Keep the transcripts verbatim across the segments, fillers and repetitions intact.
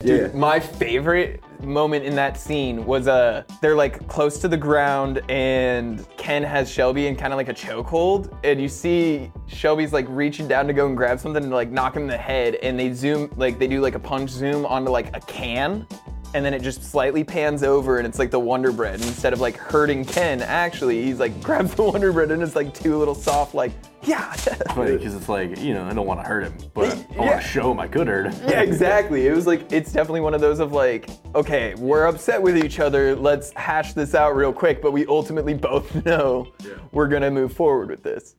Dude, Yeah. my favorite moment in that scene was uh they're like close to the ground and Ken has Shelby in kind of like a chokehold, and you see Shelby's like reaching down to go and grab something and like knock him in the head, and they zoom like they do like a punch zoom onto like a can, and then it just slightly pans over and it's like the Wonder Bread, and instead of like hurting Ken, actually he's like grabs the Wonder Bread and it's like two little soft like yeah. Funny because it's like, you know, I don't want to hurt him, but I Yeah. want to show him I could hurt him. Yeah, exactly. It was like, it's definitely one of those of like, okay, we're upset with each other, let's hash this out real quick, but we ultimately both know Yeah. we're gonna move forward with this.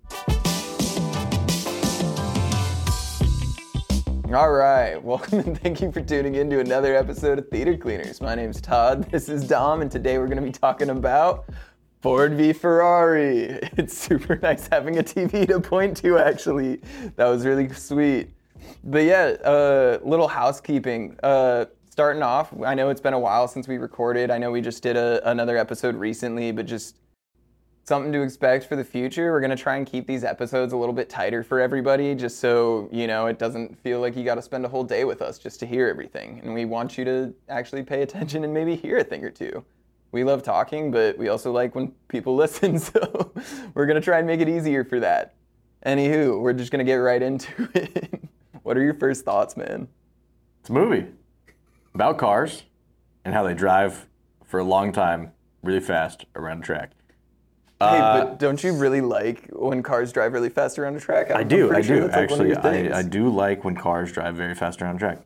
All right, welcome and thank you for tuning in to another episode of Theater Cleaners. My name's Todd, this is Dom, and today we're gonna be talking about Ford v Ferrari. It's super nice having a T V to point to, actually. That was really sweet. But yeah, uh, little housekeeping. Uh, starting off, I know it's been a while since we recorded. I know we just did a, another episode recently, but just something to expect for the future. We're going to try and keep these episodes a little bit tighter for everybody, just so, you know, it doesn't feel like you got to spend a whole day with us just to hear everything. And we want you to actually pay attention and maybe hear a thing or two. We love talking, but we also like when people listen, so we're going to try and make it easier for that. Anywho, we're just going to get right into it. What are your first thoughts, man? It's a movie about cars and how they drive for a long time really fast around a track. Hey, Uh, but don't you really like when cars drive really fast around a track? I I'm do, I pretty sure do. that's like one of Actually, your things. I, I do like when cars drive very fast around a track.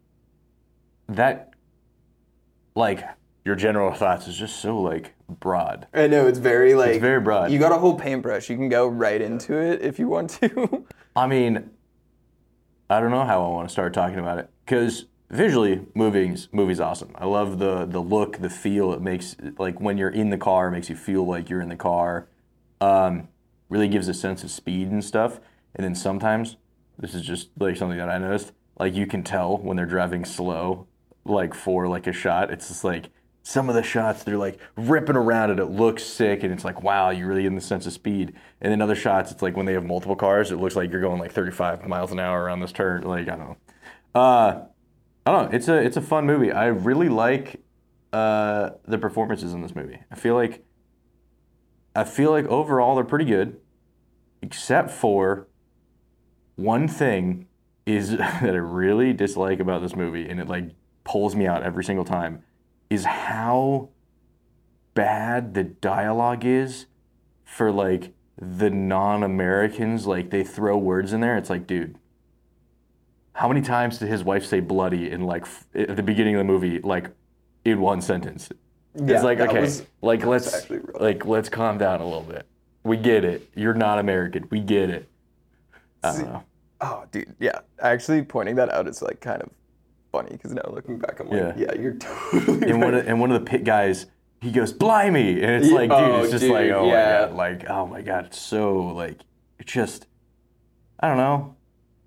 That, like, your general thoughts is just so, like, broad. I know, it's very like... It's very broad. You got a whole paintbrush. You can go right into it if you want to. I mean, I don't know how I want to start talking about it, because visually, movies, movie's awesome. I love the the look, the feel. It makes, like, when you're in the car, it makes you feel like you're in the car. Um, really gives a sense of speed and stuff. And then sometimes, this is just, like, something that I noticed, like, you can tell when they're driving slow, like, for, like, a shot. It's just, like, some of the shots, they're, like, ripping around it. It looks sick, and it's like, wow, you're really in the sense of speed. And then other shots, it's like when they have multiple cars, it looks like you're going, like, thirty-five miles an hour around this turn. Like, I don't know. Uh, I don't know. It's a, it's a fun movie. I really like uh, the performances in this movie. I feel like, I feel like overall they're pretty good, except for one thing is that I really dislike about this movie, and it, like, pulls me out every single time, is how bad the dialogue is for, like, the non-Americans. Like, they throw words in there. It's like, dude, how many times did his wife say bloody in, like, f- at the beginning of the movie, like, in one sentence? Yeah, It's like, that okay, was- like, that was let's, actually rough. like, let's calm down a little bit. We get it. You're not American. We get it. I don't know. Oh, dude, yeah. Actually, pointing that out is, like, kind of funny, because now looking back, I'm like, yeah, Yeah. you're totally And right. one of, and one of the pit guys, he goes, blimey! And it's Yeah, like, dude, oh, it's just dude, like, oh yeah. my god, like, oh my god, it's so, like, it's just, I don't know.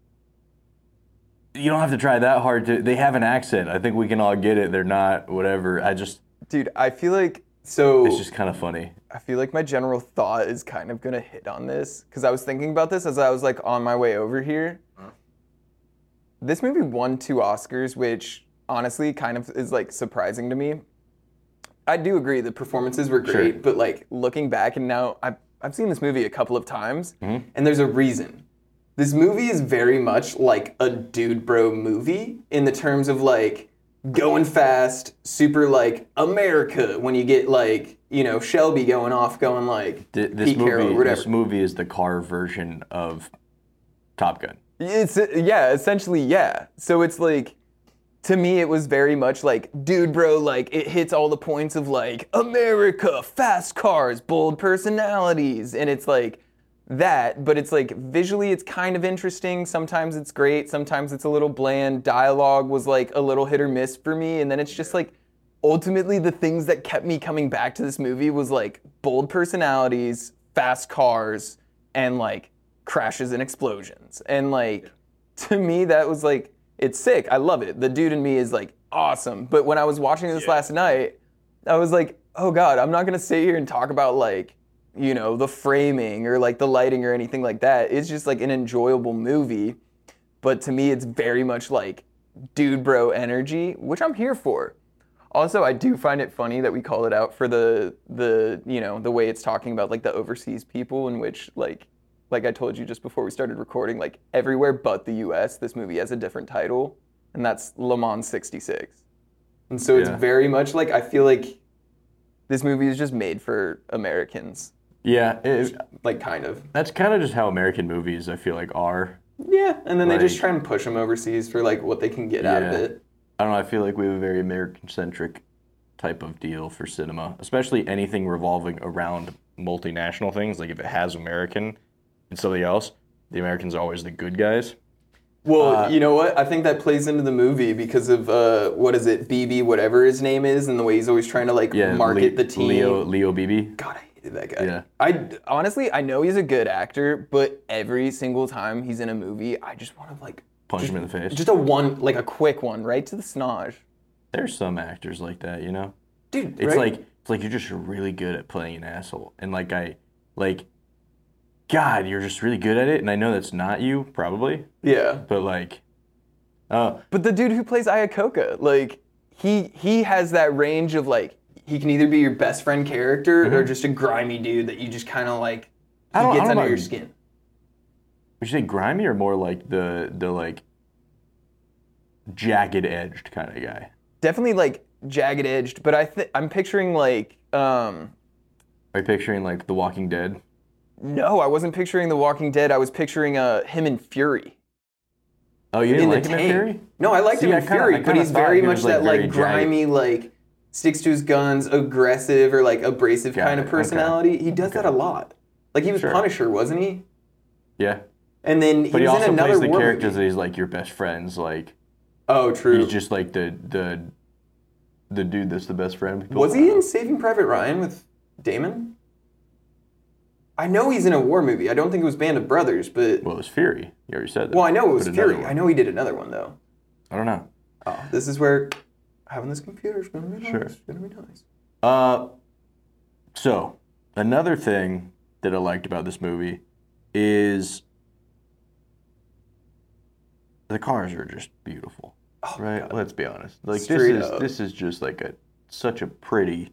You don't have to try that hard to, they have an accent. I think we can all get it. They're not, whatever. I just, Dude, I feel like, so... it's just kind of funny. I feel like my general thought is kind of gonna hit on this, because I was thinking about this as I was, like, on my way over here. Huh? This movie won two Oscars, which honestly kind of is, like, surprising to me. I do agree the performances were great, Sure. but, like, looking back, and now I've, I've seen this movie a couple of times, Mm-hmm. and there's a reason. This movie is very much like a dude bro movie in the terms of, like, going fast, super, like, America, when you get, like, you know, Shelby going off, going, like, Th- This Pete Carroll or movie, whatever. this movie is the car version of Top Gun. It's, yeah, essentially, yeah. So it's, like, to me, it was very much like, dude, bro, like, it hits all the points of, like, America, fast cars, bold personalities, and it's, like, that, but it's, like, visually it's kind of interesting. Sometimes it's great, sometimes it's a little bland. Dialogue was, like, a little hit or miss for me, and then it's just, like, ultimately the things that kept me coming back to this movie was, like, bold personalities, fast cars, and, like, crashes and explosions. And, like, to me, that was, like, it's sick. I love it. The dude in me is, like, awesome. But when I was watching this Yeah. last night, I was like, oh, God, I'm not going to sit here and talk about, like, you know, the framing or, like, the lighting or anything like that. It's just, like, an enjoyable movie. But to me, it's very much, like, dude bro energy, which I'm here for. Also, I do find it funny that we call it out for the the you know the way it's talking about like the overseas people, in which like like I told you just before we started recording, like everywhere but the U S, this movie has a different title, and that's Le Mans sixty-six. And so it's Yeah. very much like I feel like this movie is just made for Americans, Yeah, it, like kind of. that's kind of just how American movies I feel like are. Yeah, and then they just Like- try and push them overseas for like what they can get out of Yeah. it. I don't know. I feel like we have a very American-centric type of deal for cinema, especially anything revolving around multinational things. Like if it has American and something else, the Americans are always the good guys. Well, Uh, you know what? I think that plays into the movie because of uh, what is it, B B, whatever his name is, and the way he's always trying to like Yeah, market Le- the team. Leo Leo Beebe. God, I hated that guy. Yeah. I honestly, I know he's a good actor, but every single time he's in a movie, I just want to like Punch just, him in the face. Just a one, like a quick one, right to the snoj. There's some actors like that, you know. Dude, It's right? like it's like you're just really good at playing an asshole, and like I, like, God, you're just really good at it, and I know that's not you, probably, yeah. but like, oh, But the dude who plays Ayakoka, like he he has that range of like he can either be your best friend character or just a grimy dude that you just kind of like he I don't- I gets don't under know. your skin. would you say grimy or more like the the like jagged edged kind of guy? Definitely like jagged edged, but I th- I'm picturing like um Are you picturing like The Walking Dead? no, I wasn't picturing The Walking Dead. I was picturing uh him in Fury. Oh, you didn't in like the him in tank. Fury? No, I liked See, him I in kinda- Fury, I but kinda he's thought very he much was, like, that very like jagged. grimy, like sticks to his guns, aggressive or like abrasive Got kind it, of okay. personality. He does that a lot. Like he was Sure. Punisher, wasn't he? Yeah, And then he but he was also in another plays the war characters movie. that he's like your best friends. Like Oh, true. he's just like the the the dude that's the best friend. People- Was he in Saving Private Ryan with Damon? I know he's in a war movie. I don't think it was Band of Brothers, but Well, it was Fury. You already said that. well, I know it was But another Fury. one. I know he did another one though. I don't know. Oh, this is where having this computer is gonna be nice. Sure. It's gonna be nice. Uh, so another thing that I liked about this movie is the cars are just beautiful, Oh, my right? God. Let's be honest. Like Straight this is up. this is just like a such a pretty,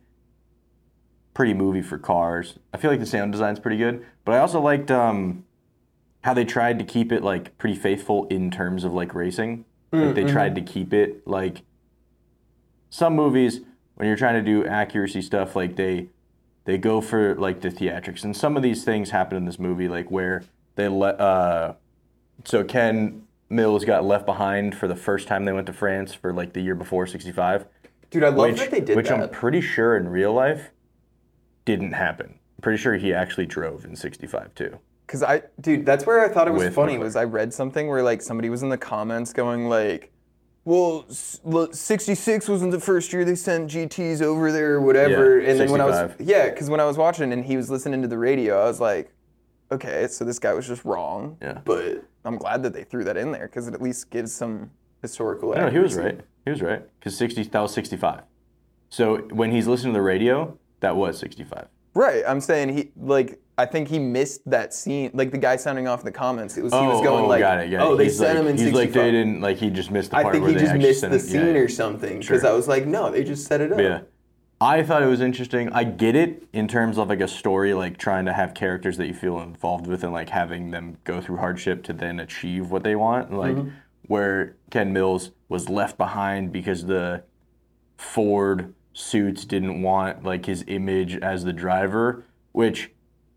pretty movie for cars. I feel like the sound design's pretty good, but I also liked um, how they tried to keep it like pretty faithful in terms of like racing. Like they Mm-hmm. tried to keep it like some movies when you're trying to do accuracy stuff, like they they go for like the theatrics, and some of these things happen in this movie, like where they let uh, so Ken Mills got left behind for the first time they went to France for like the year before sixty-five, Dude, I love which that they did which that. I'm pretty sure in real life didn't happen. I'm pretty sure he actually drove in sixty-five too. Cause I, dude, that's where I thought it was With funny. Leclerc. Was I read something where like somebody was in the comments going like, "Well, s- look, sixty-six wasn't the first year they sent G Ts over there or whatever." Yeah, and then when I was, sixty-five. yeah, because when I was watching and he was listening to the radio, I was like, okay, so this guy was just wrong. Yeah. But I'm glad that they threw that in there because it at least gives some historical. No, he was accuracy. right. He was right. Because sixty that was sixty-five. So when he's listening to the radio, that was sixty-five. Right. I'm saying he like. I think he missed that scene. Like the guy sounding off in the comments, it was he was going oh, like, got it, got it. "Oh, they He's sent like, him in He's like sixty-five." they didn't like he just missed the I part think where he they just actually missed sent the it. scene Yeah, yeah. or something because Sure. I was like, no, they just set it up. Yeah. I thought it was interesting. I get it in terms of like a story, like trying to have characters that you feel involved with and like having them go through hardship to then achieve what they want. Like Mm-hmm. where Ken Mills was left behind because the Ford suits didn't want like his image as the driver, which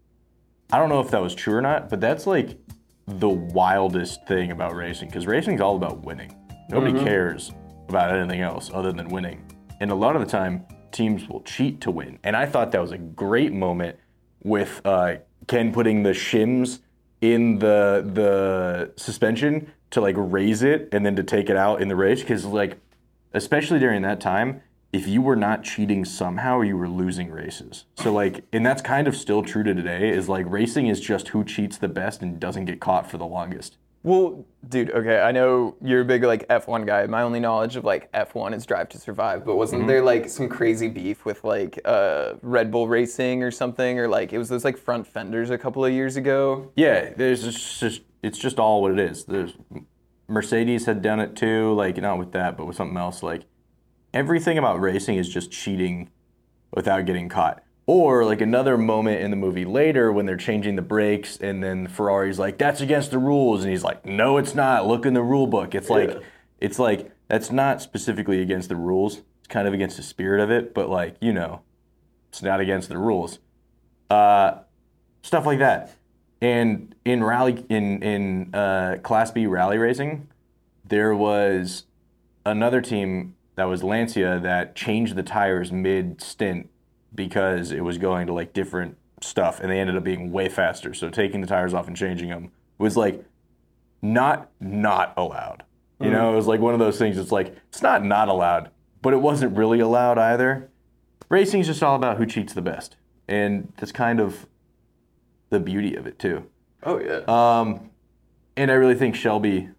I don't know if that was true or not, but that's like the wildest thing about racing because racing's all about winning. Nobody Mm-hmm. cares about anything else other than winning. And a lot of the time, teams will cheat to win. And I thought that was a great moment with uh, Ken putting the shims in the the suspension to like raise it and then to take it out in the race because like, especially during that time, if you were not cheating somehow, you were losing races. So like, and that's kind of still true to today, is like racing is just who cheats the best and doesn't get caught for the longest. Well, dude, okay, I know you're a big like F one guy. My only knowledge of like F one is Drive to Survive, but wasn't Mm-hmm. there like some crazy beef with like uh, Red Bull Racing or something, or like it was those like front fenders a couple of years ago? Yeah, there's just, just it's just all what it is. There's Mercedes had done it too, like not with that, but with something else. Like everything about racing is just cheating without getting caught. Or like another moment in the movie later when they're changing the brakes and then Ferrari's like, that's against the rules. And he's like, no, it's not. Look in the rule book. It's like, yeah. it's like, that's not specifically against the rules. It's kind of against the spirit of it, but like, you know, it's not against the rules. Uh, stuff like that. And in rally, in, in uh, Class B rally racing, there was another team that was Lancia that changed the tires mid-stint because it was going to like different stuff and they ended up being way faster. So taking the tires off and changing them was like not not allowed. You mm. know, it was like one of those things. It's like, it's not not allowed, but it wasn't really allowed either. Racing is just all about who cheats the best. And that's kind of the beauty of it too. Oh yeah. Um, and I really think Shelby,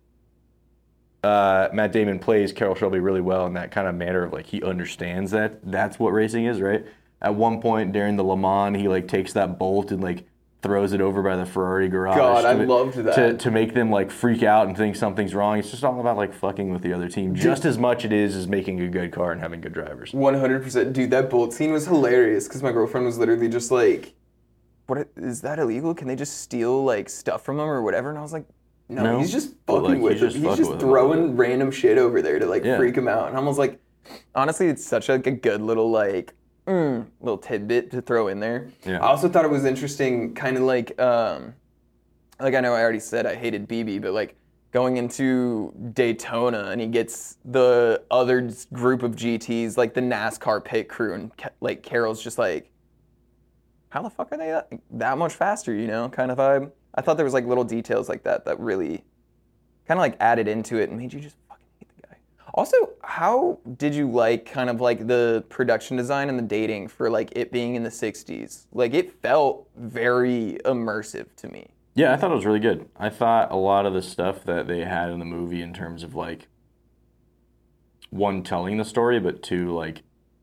uh, Matt Damon plays Carroll Shelby really well in that kind of manner of like, he understands that that's what racing is, right? At one point during the Le Mans, he like takes that bolt and like throws it over by the Ferrari garage. God, to, I loved that. To, to make them like freak out and think something's wrong. It's just all about like fucking with the other team, just as much it is as making a good car and having good drivers. one hundred percent. Dude, that bolt scene was hilarious because my girlfriend was literally just like, "What is that illegal? Can they just steal like stuff from him or whatever?" And I was like, "No, no he's just fucking like, with he's him. Just he's just throwing random shit over there to like yeah. freak him out." And I was like, honestly, it's such like a good little like. Mm, little tidbit to throw in there. Yeah. I also thought it was interesting, kind of like, um, like I know I already said I hated B B, but like going into Daytona and he gets the other group of G Ts, like the NASCAR pit crew, and like Carroll's just like, how the fuck are they that, that much faster, you know, kind of vibe. I thought there was like little details like that that really kind of like added into it and made you just Also, how did you like kind of like the production design and the dating for like it being in the sixties? Like it felt very immersive to me. Yeah, I thought it was really good. I thought a lot of the stuff that they had in the movie in terms of like, one, telling the story, but two, like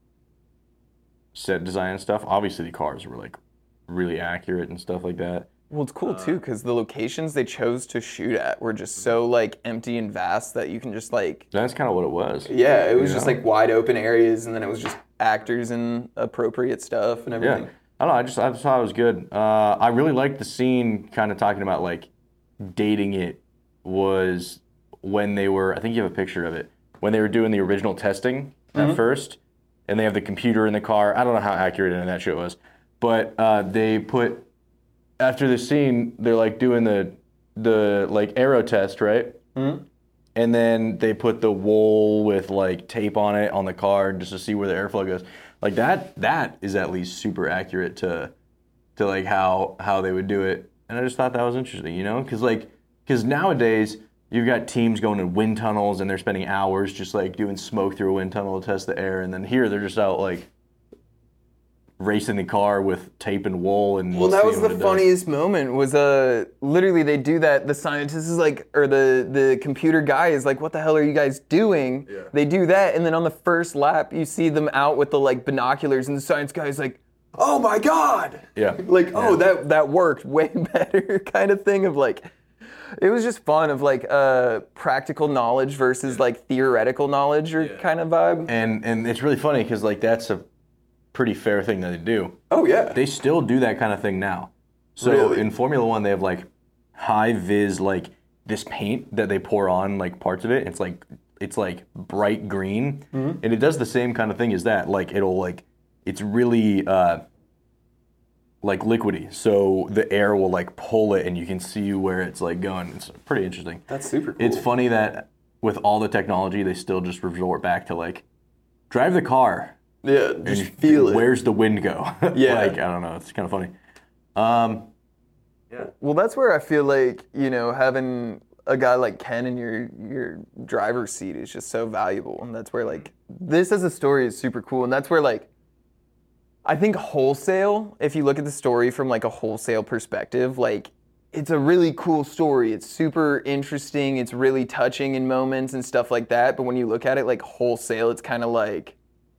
set design and stuff. Obviously the cars were like really accurate and stuff like that. Well, it's cool too because the locations they chose to shoot at were just so like empty and vast that you can just like. That's kind of what it was. Yeah, it was just know? like wide open areas, and then it was just actors and appropriate stuff and everything. Yeah, I don't know. I just I just thought it was good. Uh, I really liked the scene, kind of talking about like dating it. Was when they were. I think you have a picture of it when they were doing the original testing mm-hmm. at first, and they have the computer in the car. I don't know how accurate in that shit was, but uh, they put. After the scene, they're like doing the the like aero test, right? Mm-hmm. And then they put the wool with like tape on it on the car just to see where the airflow goes. Like that that is at least super accurate to to like how how they would do it. And I just thought that was interesting, you know? Cuz like cuz nowadays you've got teams going in wind tunnels and they're spending hours just like doing smoke through a wind tunnel to test the air, and then here they're just out like racing the car with tape and wool and well that was the funniest does. moment was uh literally they do that, the scientist is like, or the the computer guy is like, what the hell are you guys doing? Yeah. They do that, and then on the first lap you see them out with the like binoculars, and the science guy is like, oh my god, yeah like oh yeah. that that worked way better kind of thing of like. It was just fun of like uh practical knowledge versus like theoretical knowledge or yeah. kind of vibe. And and it's really funny because like that's a pretty fair thing that they do. Oh yeah. They still do that kind of thing now. So really? In Formula One, they have like high vis, like this paint that they pour on like parts of it. It's like it's like bright green, mm-hmm. and it does the same kind of thing as that. Like it'll like it's really uh, like liquidy. So the air will like pull it, and you can see where it's like going. It's pretty interesting. That's super cool. It's funny that with all the technology, they still just resort back to like drive the car. Yeah, just feel it. Where's the wind go? Yeah. Like, I don't know. It's kind of funny. Um, yeah. Well, that's where I feel like, you know, having a guy like Ken in your your driver's seat is just so valuable. And that's where, like, this as a story is super cool. And that's where, like, I think wholesale, if you look at the story from, like, a wholesale perspective, like, it's a really cool story. It's super interesting. It's really touching in moments and stuff like that. But when you look at it, like, wholesale, it's kind of like,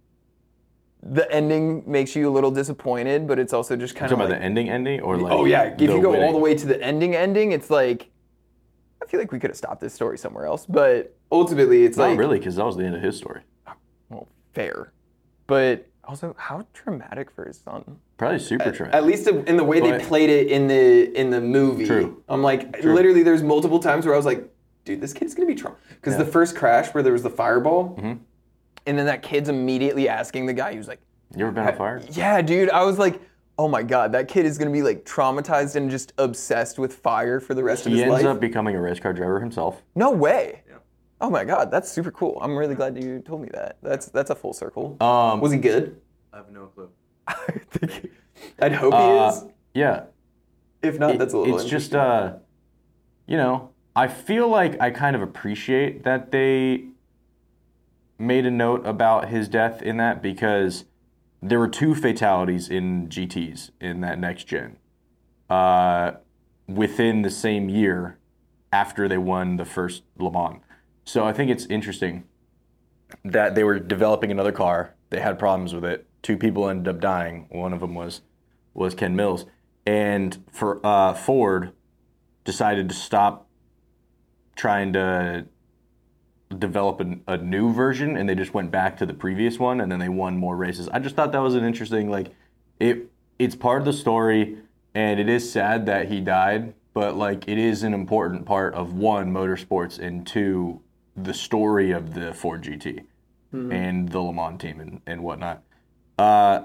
the ending makes you a little disappointed, but it's also just kind of like, like... about the ending ending? Or like oh, yeah. If you go winning? all the way to the ending ending, it's like... I I feel like we could have stopped this story somewhere else, but ultimately it's Not like really, because that was the end of his story. well, fair, but also how traumatic for his son. Probably super traumatic. At least in the way But- they played it in the in the movie. True. I'm like, True. literally, there's multiple times where I was like, dude, this kid's gonna be trauma. Because Yeah. the first crash where there was the fireball, Mhm. and then that kid's immediately asking the guy, he was like, You ever been on fire? yeah, dude. I was like, oh my god, that kid is gonna be like traumatized and just obsessed with fire for the rest of He his ends life. up becoming a race car driver himself. No way. Yeah. Oh my god, that's super cool. I'm really glad you told me that. That's that's a full circle. Um, Was he good? I have no clue. I think I'd hope Uh, he is. Yeah. If not, It- that's a little. It's just, interesting. uh, you know, I feel like I kind of appreciate that they made a note about his death in that because there were two fatalities in G Ts in that next gen uh, within the same year after they won the first Le Mans. So I think it's interesting that they were developing another car. They had problems with it. Two people ended up dying. One of them was was Ken Mills. And for uh, Ford decided to stop trying to develop a, a new version, and they just went back to the previous one, and then they won more races. I just thought that was an interesting, like, it. It's part of the story, and it is sad that he died, but like, it is an important part of one, motorsports, and two, the story of the Ford G T Mhm. and the Le Mans team and, and whatnot. Uh,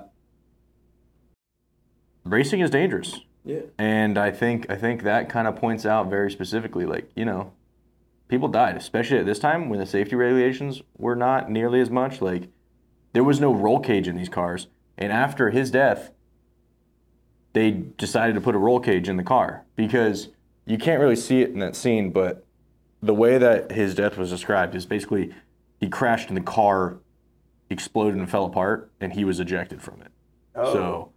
racing is dangerous. Yeah. And I think I think that kind of points out very specifically, like, you know, people died, especially at this time when the safety regulations were not nearly as much. Like, there was no roll cage in these cars. And after his death, they decided to put a roll cage in the car because you can't really see it in that scene, but the way that his death was described is basically he crashed and the car exploded and fell apart, and he was ejected from it. Oh. So,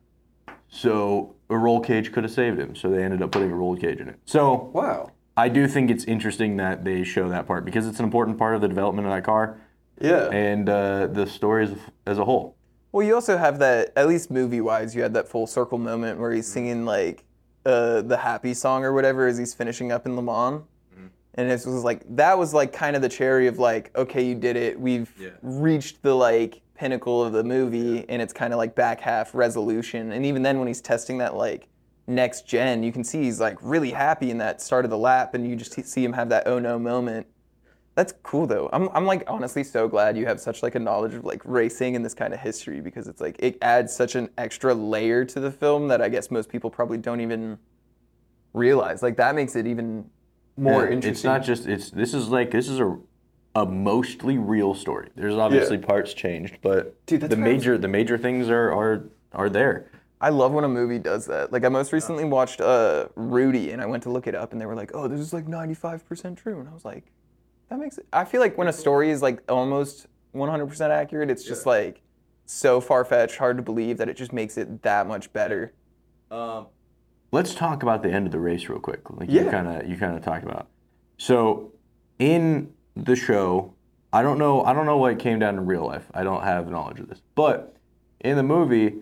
so a roll cage could have saved him. So they ended up putting a roll cage in it. So Wow. I do think it's interesting that they show that part because it's an important part of the development of that car Yeah. and uh, the story as, as a whole. Well, you also have that, at least movie-wise, you had that full circle moment where he's singing like uh, the happy song or whatever as he's finishing up in Le Mans. Mhm. And it was like, that was like kind of the cherry of like, okay, you did it. We've Yeah. reached the like pinnacle of the movie, and it's kind of like back half resolution. And even then when he's testing that like next gen, you can see he's like really happy in that start of the lap, and you just see him have that oh no moment. That's cool though. I'm I'm like honestly so glad you have such like a knowledge of like racing and this kind of history, because it's like it adds such an extra layer to the film that I guess most people probably don't even realize. Like that makes it even more Yeah, interesting. It's not just it's this is like this is a a mostly real story. There's obviously parts changed, but Dude, that's the what I was- major the major things are are are there. I love when a movie does that. Like I most recently watched uh, Rudy, and I went to look it up, and they were like, "Oh, this is like ninety-five percent true," and I was like, "That makes it." I feel like when a story is like almost one hundred percent accurate, it's just like so far-fetched, hard to believe that it just makes it that much better. Um, let's talk about the end of the race real quick. Like you Yeah. kind of you kind of talked about. So in the show, I don't know I don't know what came down in real life. I don't have knowledge of this, but in the movie,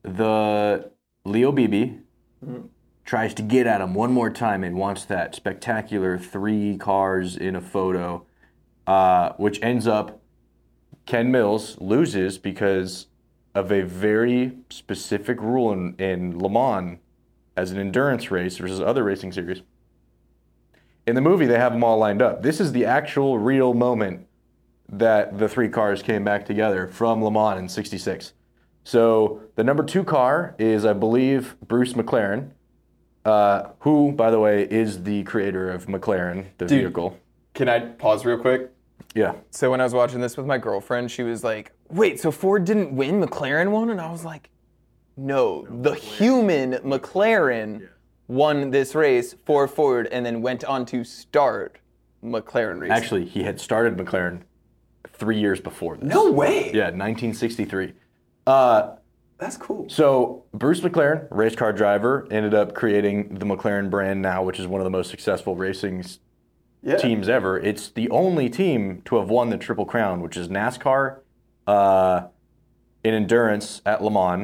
the Leo Beebe Mhm. tries to get at him one more time and wants that spectacular three cars in a photo, uh, which ends up Ken Mills loses because of a very specific rule in, in Le Mans as an endurance race versus other racing series. In the movie, they have them all lined up. This is the actual real moment that the three cars came back together from Le Mans in sixty-six. So the number two car is, I believe, Bruce McLaren, uh, who, by the way, is the creator of McLaren, the Dude. vehicle. Can I pause real quick? Yeah. So when I was watching this with my girlfriend, she was like, "Wait, so Ford didn't win, McLaren won?" And I was like, "No, the human McLaren won this race for Ford and then went on to start McLaren racing." Actually, he had started McLaren three years before this. No way. Yeah, nineteen sixty-three. Uh, That's cool. so Bruce McLaren, race car driver, ended up creating the McLaren brand now, which is one of the most successful racing s- Yeah. teams ever. It's the only team to have won the Triple Crown, which is NASCAR, uh, in endurance at Le Mans,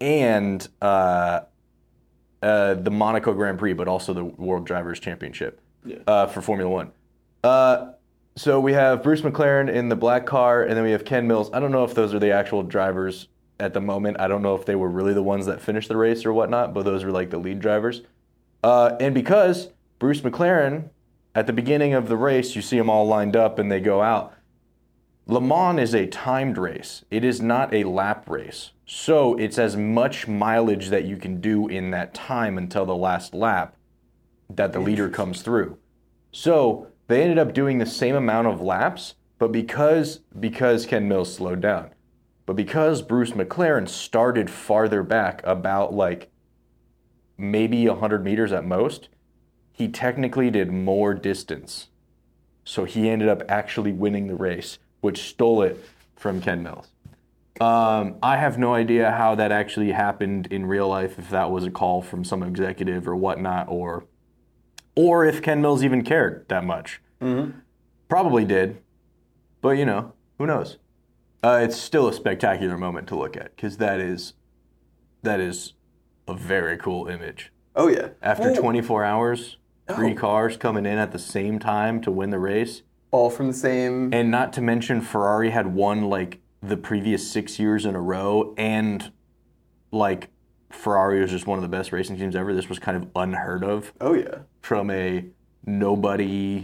and uh, uh, the Monaco Grand Prix, but also the World Drivers' Championship. yeah. uh, for Formula One. Uh, so we have Bruce McLaren in the black car, and then we have Ken Mills. I don't know if those are the actual drivers at the moment. I don't know if they were really the ones that finished the race or whatnot, but those are like the lead drivers. Uh, and because Bruce McLaren, at the beginning of the race, you see them all lined up and they go out. Le Mans is a timed race. It is not a lap race. So it's as much mileage that you can do in that time until the last lap that the leader comes through. So they ended up doing the same amount of laps, but because because Ken Mills slowed down. But because Bruce McLaren started farther back, about like maybe one hundred meters at most, he technically did more distance. So he ended up actually winning the race, which stole it from Ken Mills. Um, I have no idea how that actually happened in real life, if that was a call from some executive or whatnot, or or if Ken Mills even cared that much. Mm-hmm. Probably did, but you know, who knows? Uh, it's still a spectacular moment to look at, because that is that is a very cool image. Oh yeah. After Ooh. twenty-four hours, three Oh. cars coming in at the same time to win the race. All from the same. And not to mention, Ferrari had won like the previous six years in a row, and like Ferrari was just one of the best racing teams ever. This was kind of unheard of Oh yeah. from a nobody,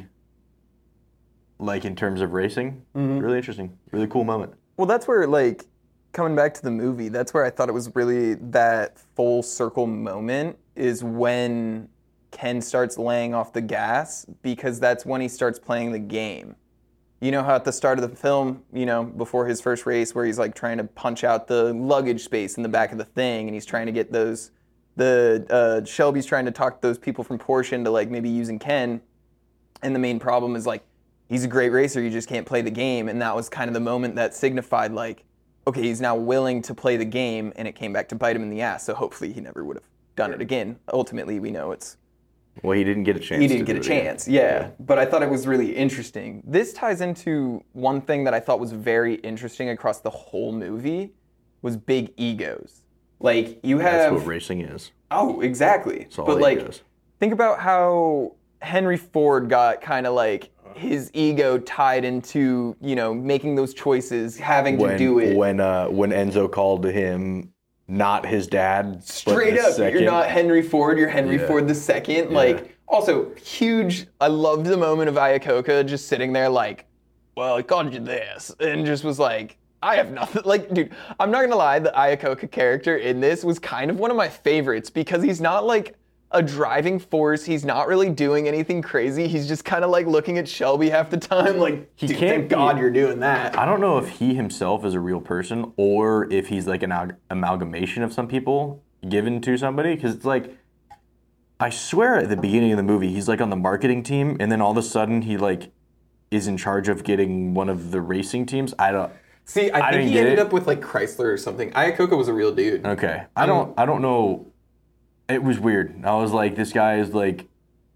like in terms of racing. Mhm. Really interesting, really cool moment. Well, that's where, like, coming back to the movie, that's where I thought it was really that full circle moment is when Ken starts laying off the gas, because that's when he starts playing the game. You know how at the start of the film, you know, before his first race, where he's like trying to punch out the luggage space in the back of the thing, and he's trying to get those, the uh, Shelby's trying to talk those people from Porsche into like maybe using Ken, and the main problem is like, he's a great racer, you just can't play the game, and that was kind of the moment that signified like, okay, he's now willing to play the game, and it came back to bite him in the ass, so hopefully he never would have done it again. Ultimately, we know it's Well, he didn't get a chance. he didn't to get a do it again. chance, yeah. But I thought it was really interesting. This ties into one thing that I thought was very interesting across the whole movie, was big egos. Like, you have... That's what racing is. Oh, exactly. It's all But like, egos. think about how Henry Ford got kind of like his ego tied into, you know, making those choices, having when, to do it. When uh, when Enzo called him not his dad, Straight but the up, second. you're not Henry Ford, you're Henry Yeah. Ford the second. Yeah. Like, also, huge, I loved the moment of Iacocca just sitting there like, well, I called you this, and just was like, I have nothing. Like, dude, I'm not gonna lie, the Iacocca character in this was kind of one of my favorites, because he's not like a driving force, he's not really doing anything crazy, he's just kind of like looking at Shelby half the time, like, He dude, can't thank be- God you're doing that. I don't know if he himself is a real person or if he's like an al- amalgamation of some people given to somebody. Because it's like, I swear at the beginning of the movie, he's like on the marketing team, and then all of a sudden he like is in charge of getting one of the racing teams. I don't. See, I, I think didn't he get ended it. up with like Chrysler or something. Iacocca was a real dude. Okay, I don't. I don't know. It was weird. I was like, this guy is like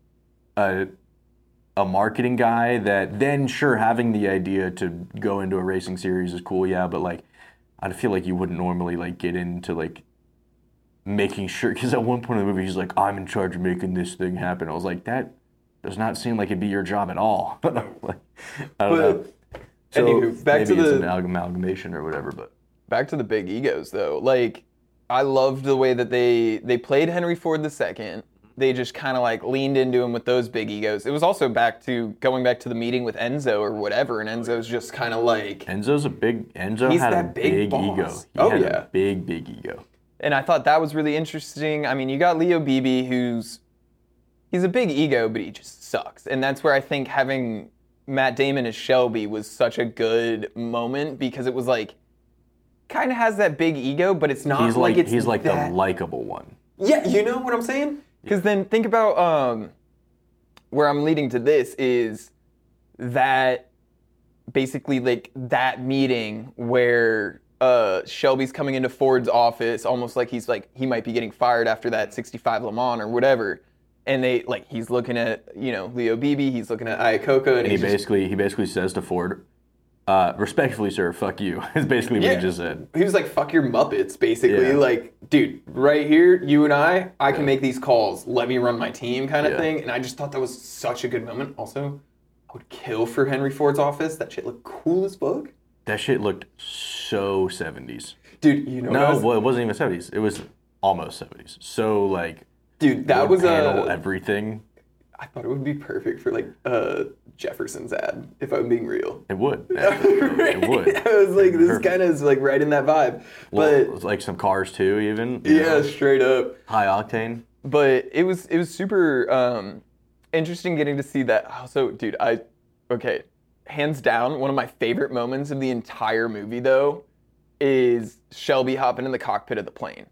a a marketing guy that then sure having the idea to go into a racing series is cool, yeah, but like I feel like you wouldn't normally like get into like making sure, because at one point in the movie he's like, I'm in charge of making this thing happen. I was like, that does not seem like it'd be your job at all. Like, I don't But, know. So anywho, back maybe to it's the- an amalgamation or whatever, but Back to the big egos though. Like, I loved the way that they they played Henry Ford the second. They just kind of like leaned into him with those big egos. It was also back to going back to the meeting with Enzo or whatever, and Enzo's just kind of like, Enzo's a big Enzo He's had a that big big, boss. ego. He Oh, had yeah. a big big ego. and I thought that was really interesting. I mean, you got Leo Beebe, who's he's a big ego, but he just sucks, and that's where I think having Matt Damon as Shelby was such a good moment, because it was like kind of has that big ego, but it's not He's like, like it's he's like that... the likable one. Yeah, you know what I'm saying? Because then think about um, where I'm leading to this is that basically like that meeting where uh, Shelby's coming into Ford's office, almost like he's like he might be getting fired after that sixty-five Le Mans or whatever, and they like he's looking at you know Leo Beebe, he's looking at Iacocca, and, And he he's just, basically he basically says to Ford, Uh, respectfully, sir, fuck you. Is basically what Yeah. he just said. He was like, fuck your Muppets, basically. Yeah. Like, dude, right here, you and I, I can Yeah. make these calls. Let me run my team kind of Yeah. thing. And I just thought that was such a good moment. Also, I would kill for Henry Ford's office. That shit looked cool as fuck. That shit looked so seventies. Dude, you know what I No, was- well, it wasn't even seventies. It was almost seventies. So, like, Dude, that wood was panel, a... everything. I thought it would be perfect for, like, uh, Jefferson's ad, if I'm being real. It would. It would. I was like, this Perfect. kind of is, like, right in that vibe. Well, But, like some cars, too, even. you yeah, know, straight up. high octane. But it was it was super um, interesting getting to see that. Also, dude, I okay, hands down, one of my favorite moments of the entire movie though is Shelby hopping in the cockpit of the plane.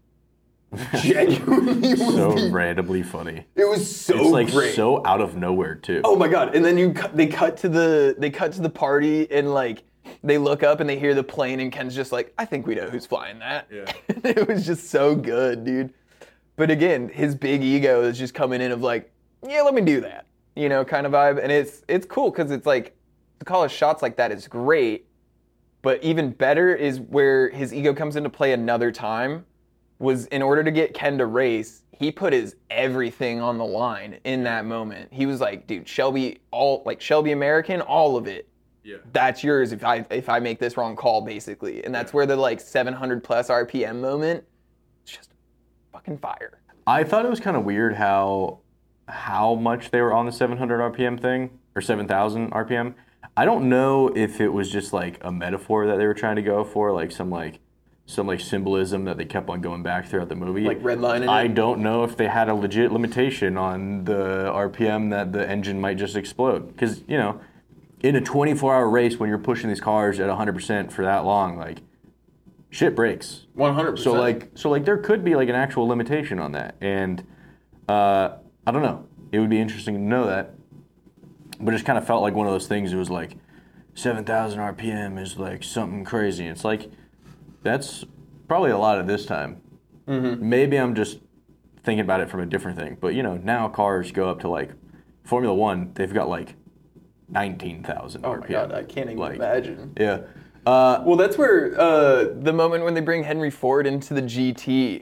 Genuinely, was So the- randomly funny. it was so It's like great. so out of nowhere, too. Oh my god! And then you cut, they cut to the they cut to the party and like they look up and they hear the plane and Ken's just like, I think we know who's flying that. Yeah. It was just so good, dude. But again, his big ego is just coming in of like, yeah, let me do that, you know, kind of vibe. And it's it's cool because it's like to call his shots like that is great, but even better is where his ego comes into play another time. Was in order to get Ken to race, he put his everything on the line in that moment. He was like, dude, Shelby, all like Shelby American, all of it. Yeah. That's yours if I if I make this wrong call, basically. And that's where the like seven hundred plus R P M moment, it's just fucking fire. I thought it was kind of weird how how much they were on the seven hundred R P M thing, or seven thousand R P M. I don't know if it was just like a metaphor that they were trying to go for, like some like some like symbolism that they kept on going back throughout the movie. Like redlining it? I don't know if they had a legit limitation on the R P M that the engine might just explode. Because, you know, in a twenty-four hour race when you're pushing these cars at one hundred percent for that long, like, shit breaks. one hundred percent. So like, so like, there could be like an actual limitation on that, and uh, I don't know. It would be interesting to know that, but it just kind of felt like one of those things. It was like seven thousand R P M is like something crazy. It's like that's probably a lot at this time. Mm-hmm. Maybe I'm just thinking about it from a different thing, but you know, now cars go up to like Formula One. They've got like nineteen thousand oh R my P M. god, I can't even like, imagine. Yeah. Uh, Well, that's where uh, the moment when they bring Henry Ford into the G T.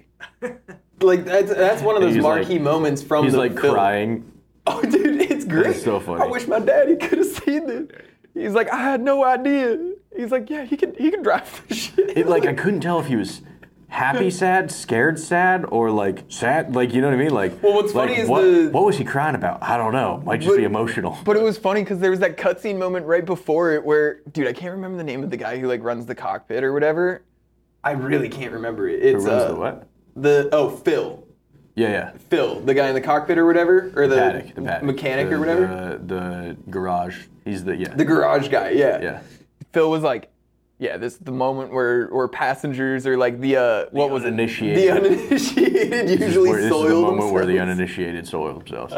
Like that's that's one of those He's marquee like- moments from he's the like film. crying. Oh, dude, it's great. That's so funny. I wish my daddy could have seen this. He's like, I had no idea. He's like, yeah, he can he can drive this shit. It like I couldn't tell if he was happy sad, scared sad, or like sad. Like, you know what I mean? Like, Well, what's like, funny is what, the- what was he crying about? I don't know. Might just But- be emotional. But it was funny because there was that cutscene moment right before it where, dude, I can't remember the name of the guy who like runs the cockpit or whatever. I really can't remember it. It's Who runs uh, the what? The oh Phil, Yeah, yeah. Phil, the guy in the cockpit or whatever, or the, Paddock, the paddock. mechanic The- or whatever. The, the garage. He's the yeah. The garage guy, yeah. yeah. Phil was like, yeah, this is the moment where where passengers are like the uh what was it? uninitiated. The uninitiated This is usually where- this is the soil moment where the themselves. uninitiated soil themselves.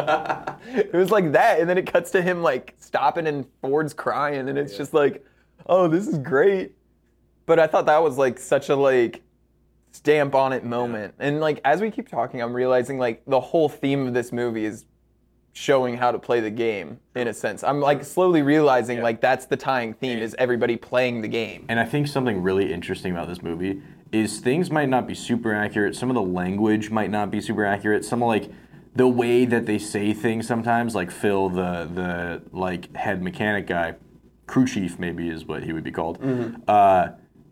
It was like that, and then it cuts to him like stopping and Ford's crying, and it's just like, oh, this is great. But I thought that was like such a like stamp on it moment. And like as we keep talking, I'm realizing like the whole theme of this movie is showing how to play the game in a sense. I'm like slowly realizing like that's the tying theme is everybody playing the game. And I think something really interesting about this movie is things might not be super accurate. Some of the language might not be super accurate. Some of like the way that they say things sometimes, like Phil, the the like head mechanic guy, crew chief maybe is what he would be called. Uh,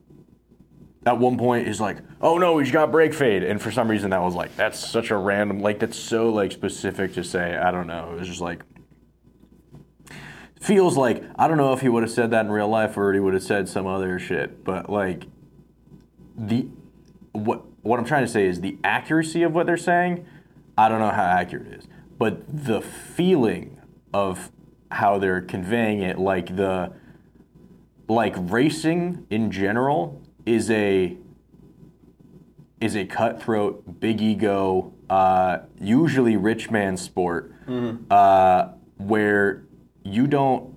at one point is like, oh no, he's got brake fade, and for some reason that was like, that's such a random, like that's so like specific to say. I don't know. It was just like. Feels like, I don't know if he would have said that in real life or he would have said some other shit, but like the what what I'm trying to say is the accuracy of what they're saying, I don't know how accurate it is, but the feeling of how they're conveying it, like the like racing in general is a is a cutthroat, big ego, uh, usually rich man sport, mm-hmm. uh, where you don't,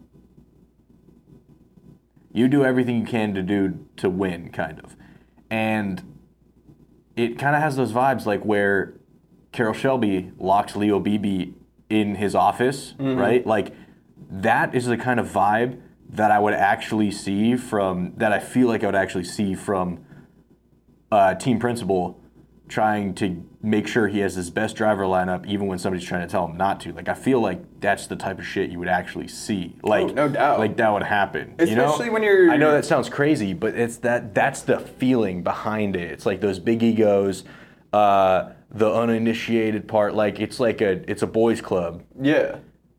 you do everything you can to do to win, kind of. And it kind of has those vibes like where Carroll Shelby locks Leo Beebe in his office, mm-hmm. right? Like that is the kind of vibe that I would actually see from, that I feel like I would actually see from a team principal trying to make sure he has his best driver lineup even when somebody's trying to tell him not to. Like, I feel like that's the type of shit you would actually see. Like, oh, no doubt. Like, that would happen. Especially you know? when you're... I know that sounds crazy, but it's that that's the feeling behind it. It's like those big egos, uh, the uninitiated part. Like, it's like a, it's a boys club. Yeah.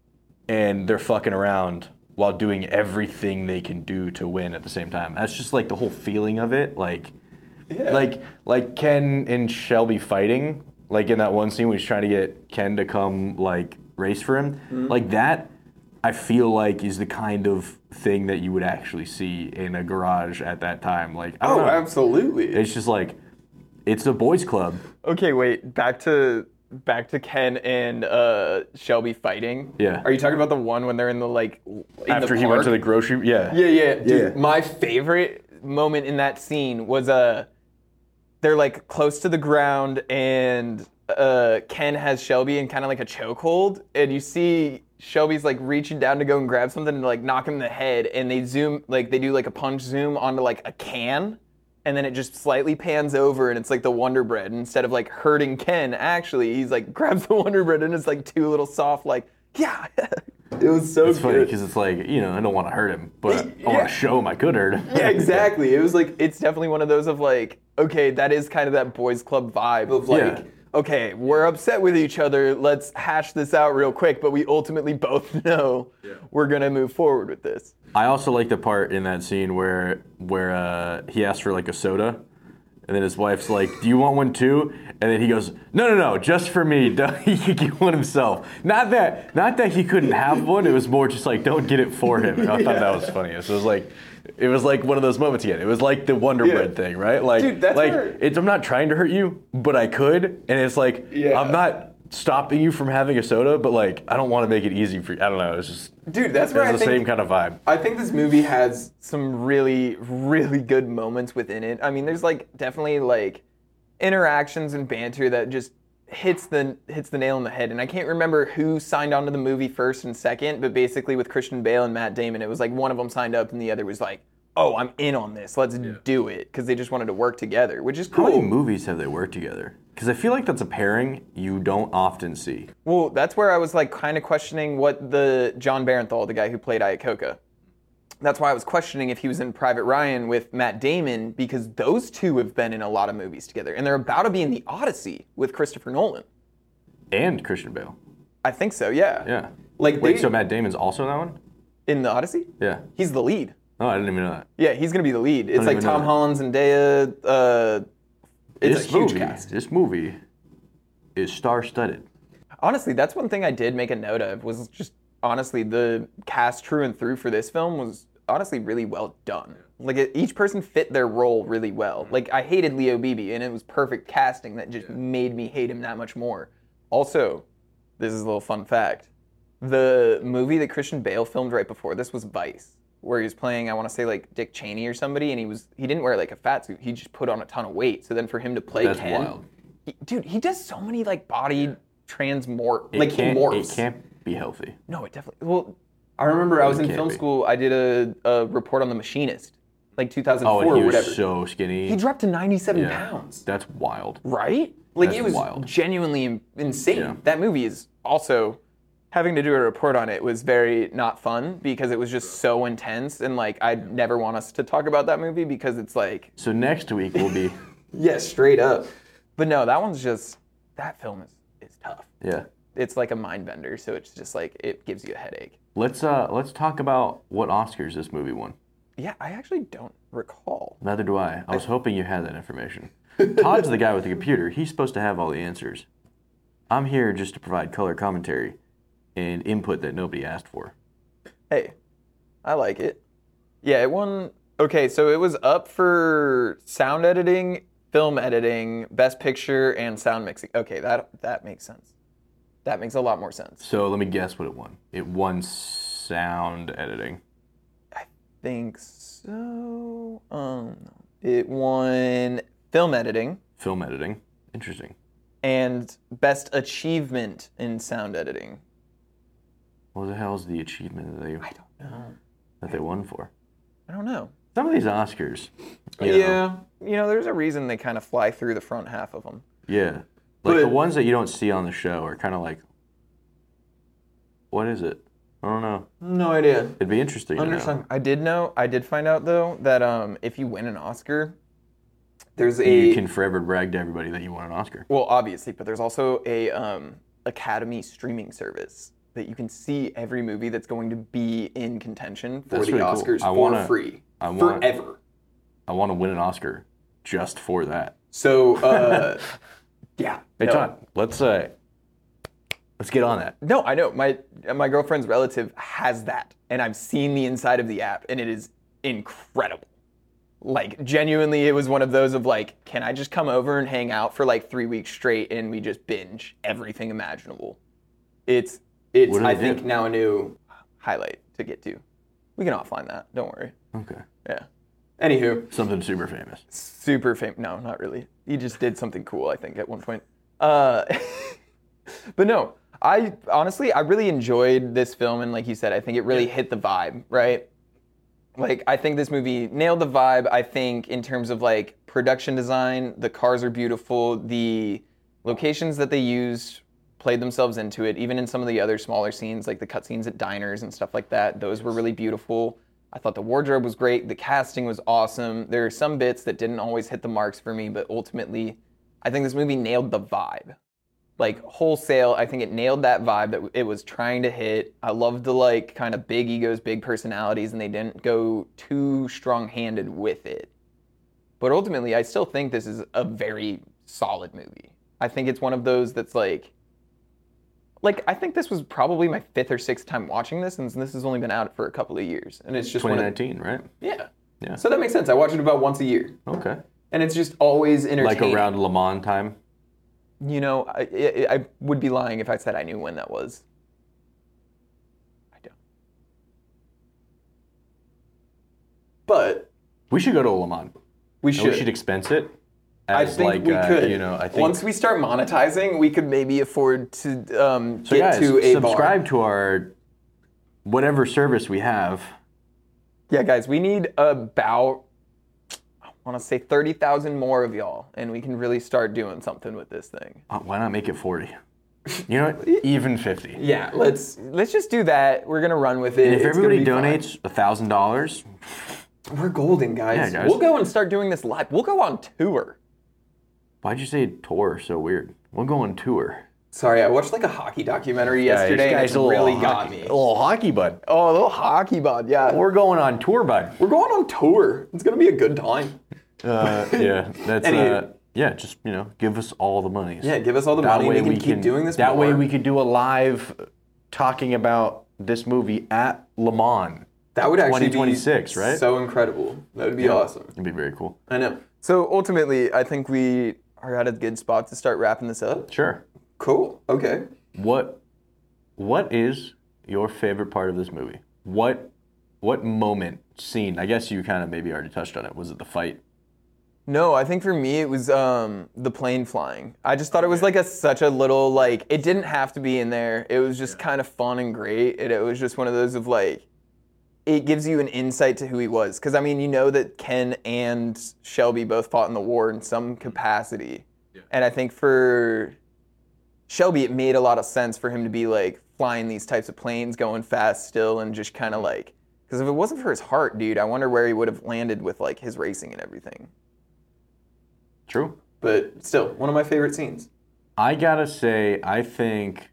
And they're fucking around while doing everything they can do to win at the same time. That's just like the whole feeling of it. Like, yeah. like, like Ken and Shelby fighting, like in that one scene where he's trying to get Ken to come like race for him. Mm-hmm. Like that, I feel like is the kind of thing that you would actually see in a garage at that time. Like, I don't oh, know. Absolutely. It's just like, it's a boys club. Okay, wait, back to... Back to Ken and uh, Shelby fighting. Yeah. Are you talking about the one when they're in the like in after the he went to the grocery? Yeah. Yeah, yeah. Dude, yeah. My favorite moment in that scene was uh they're like close to the ground and uh Ken has Shelby in kind of like a chokehold, and you see Shelby's like reaching down to go and grab something and like knock him in the head, and they zoom like they do like a punch zoom onto like a can. And then it just slightly pans over, and it's like the Wonder Bread. And instead of like hurting Ken, actually, he's like grabs the Wonder Bread, and it's like two little soft, like, yeah. It was so It's good. funny because it's like, you know, I don't want to hurt him, but Yeah. I want to show him I could hurt him. Yeah, exactly. It was like, it's definitely one of those of like, okay, that is kind of that boys club vibe of like, Yeah. okay, we're upset with each other. Let's hash this out real quick. But we ultimately both know yeah. we're going to move forward with this. I also like the part in that scene where where uh, he asks for like a soda, and then his wife's like, "Do you want one too?" And then he goes, "No, no, no, just for me. He could get one himself." Not that, not that he couldn't have one. It was more just like, don't get it for him. And I thought yeah. that was funny. So it was like, it was like one of those moments again. It was like the Wonder yeah. Bread thing, right? Like, Dude, that's like where... it's, I'm not trying to hurt you, but I could. And it's like, yeah. I'm not stopping you from having a soda, but like, I don't want to make it easy for you. I don't know. It's just, dude, that's where I the think, same kind of vibe. I think this movie has some really, really good moments within it. I mean, there's like definitely like interactions and banter that just hits the hits the nail on the head. And I can't remember who signed on to the movie first and second, but basically with Christian Bale and Matt Damon, it was like one of them signed up and the other was like, oh, I'm in on this. Let's yeah. do it. Because they just wanted to work together, which is cool. How many movies have they worked together? Because I feel like that's a pairing you don't often see. Well, that's where I was like kind of questioning what the John Barenthal, the guy who played Iacocca, that's why I was questioning if he was in Private Ryan with Matt Damon, because those two have been in a lot of movies together. And they're about to be in The Odyssey with Christopher Nolan. And Christian Bale. I think so, yeah. Yeah. Like Wait, they, so Matt Damon's also in that one? In The Odyssey? Yeah. He's the lead. Oh, I didn't even know that. Yeah, he's going to be the lead. It's like Tom Holland, Zendaya. Uh, it's this a huge movie, cast. This movie is star-studded. Honestly, that's one thing I did make a note of, was just, honestly, the cast through and through for this film was honestly really well done. Like, it, each person fit their role really well. Like, I hated Leo Beebe, and it was perfect casting that just yeah. made me hate him that much more. Also, this is a little fun fact. The movie that Christian Bale filmed right before this was Vice, where he was playing, I want to say, like, Dick Cheney or somebody, and he was he didn't wear, like, a fat suit. He just put on a ton of weight. So then for him to play That's Ken... wild. He, dude, he does so many, like, body transmort... It like, he morphs. It can't be healthy. No, it definitely... Well, I remember I was it in film be. school. I did a, a report on The Machinist, like two thousand four oh, and he or whatever. was so skinny. He dropped to ninety-seven yeah. pounds. That's wild. Right? Like, That's it was wild. genuinely insane. Yeah. That movie is also... Having to do a report on it was very not fun because it was just so intense, and like I'd never want us to talk about that movie because it's like... So next week will be... yeah, straight up. But no, that one's just... That film is, is tough. Yeah. It's like a mind bender, so it's just like, it gives you a headache. Let's uh let's talk about what Oscars this movie won. Yeah, I actually don't recall. Neither do I. I was hoping you had that information. Todd's the guy with the computer. He's supposed to have all the answers. I'm here just to provide color commentary and input that nobody asked for. Hey, I like it. Yeah, it won... Okay, so it was up for sound editing, film editing, best picture, and sound mixing. Okay, that that makes sense. That makes a lot more sense. So let me guess what it won. It won sound editing. I think so. Um, it won film editing. Film editing. Interesting. And best achievement in sound editing. What the hell is the achievement that you... I don't know. that they won for? I don't know. Some of these Oscars. You yeah. Know, you know, there's a reason they kind of fly through the front half of them. Yeah. Like But- the ones that you don't see on the show are kind of like, what is it? I don't know. No idea. It'd be interesting to know. Understand. I did know, I did find out though, that um, if you win an Oscar, there's a... You can forever brag to everybody that you won an Oscar. Well, obviously, but there's also a um, Academy streaming service that you can see every movie that's going to be in contention for That's the really cool. Oscars I for wanna- free. I want- forever. I want to win an Oscar just for that. So, uh, yeah. Hey, no. Todd, let's uh, let's get on that. No, I know. My my girlfriend's relative has that, and I've seen the inside of the app, and it is incredible. Like, genuinely, it was one of those of like, can I just come over and hang out for like three weeks straight, and we just binge everything imaginable? It's it's What do I they think do? now a new highlight to get to. We can offline that. Don't worry. Okay. Yeah. Anywho, Something super famous. super famous. No, not really. He just did something cool, I think, at one point. Uh, but no, I honestly, I really enjoyed this film, and like you said, I think it really hit the vibe, right? Like, I think this movie nailed the vibe. I think in terms of like production design, the cars are beautiful. The locations that they used played themselves into it. Even in some of the other smaller scenes, like the cutscenes at diners and stuff like that, those were really beautiful. I thought the wardrobe was great. The casting was awesome. There are some bits that didn't always hit the marks for me, but ultimately, I think this movie nailed the vibe. Like, wholesale, I think it nailed that vibe that it was trying to hit. I loved the, like, kind of big egos, big personalities, and they didn't go too strong-handed with it. But ultimately, I still think this is a very solid movie. I think it's one of those that's, like... Like, I think this was probably my fifth or sixth time watching this, and this has only been out for a couple of years. And it's just one twenty of... nineteen, right? Yeah. Yeah. So that makes sense. I watch it about once a year. Okay. And it's just always entertaining. Like around Le Mans time? You know, I, I, I would be lying if I said I knew when that was. I don't. But We should go to Le Mans. we And should. we should expense it. I As think like, we uh, could. You know, I think. Once we start monetizing, we could maybe afford to um, so get guys, to a subscribe bar. to our whatever service we have. Yeah, guys, we need about, I want to say thirty thousand more of y'all, and we can really start doing something with this thing. Uh, why not make it forty? You know what? Even fifty. Yeah, let's let's just do that. We're gonna run with it. And if It's gonna everybody be fun. donates a thousand dollars, We're golden, guys. Yeah, guys. We'll go and start doing this live. We'll go on tour. why'd you say tour so weird? We'll go on tour. Sorry, I watched like a hockey documentary yesterday, and it really got me. A little hockey, bud. Oh, a little hockey bud, yeah. We're going on tour, bud. We're going on tour. It's gonna be a good time. Uh, yeah, that's Anywho. uh, yeah. Just you know, give us all the money. Yeah, give us all the money. We can keep doing this That way, more. we could do a live talking about this movie at Le Mans. That would actually twenty twenty-six, be right? so incredible. That would be Yeah. awesome. It'd be very cool. I know. So ultimately, I think we are at a good spot to start wrapping this up. Sure. Cool. Okay. What What is your favorite part of this movie? What What moment, scene? I guess you kind of maybe already touched on it. Was it the fight? No, I think for me it was um, the plane flying. I just thought it was like a such a little like it didn't have to be in there. It was just kind of fun and great, and it was just one of those of like it gives you an insight to who he was. Because I mean, you know that Ken and Shelby both fought in the war in some capacity, Yeah. and I think for Shelby it made a lot of sense for him to be like flying these types of planes, going fast still, and just kind of like because if it wasn't for his heart, dude, I wonder where he would have landed with like his racing and everything. True. But still, one of my favorite scenes. I gotta say, I think,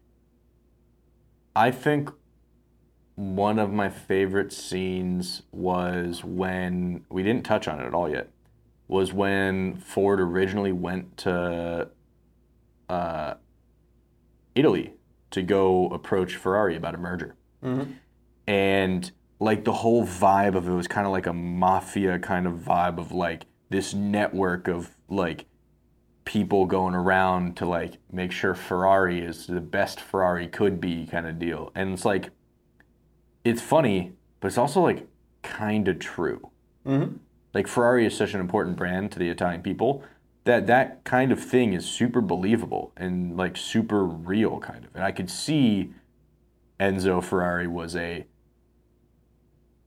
I think one of my favorite scenes was when, we didn't touch on it at all yet, was when Ford originally went to uh, Italy to go approach Ferrari about a merger. Mm-hmm. And like the whole vibe of it was kind of like a mafia kind of vibe of like this network of like people going around to like make sure Ferrari is the best Ferrari could be kind of deal. And it's like, it's funny, but it's also like kind of true. Mm-hmm. Like Ferrari is such an important brand to the Italian people that that kind of thing is super believable and like super real kind of. And I could see Enzo Ferrari was a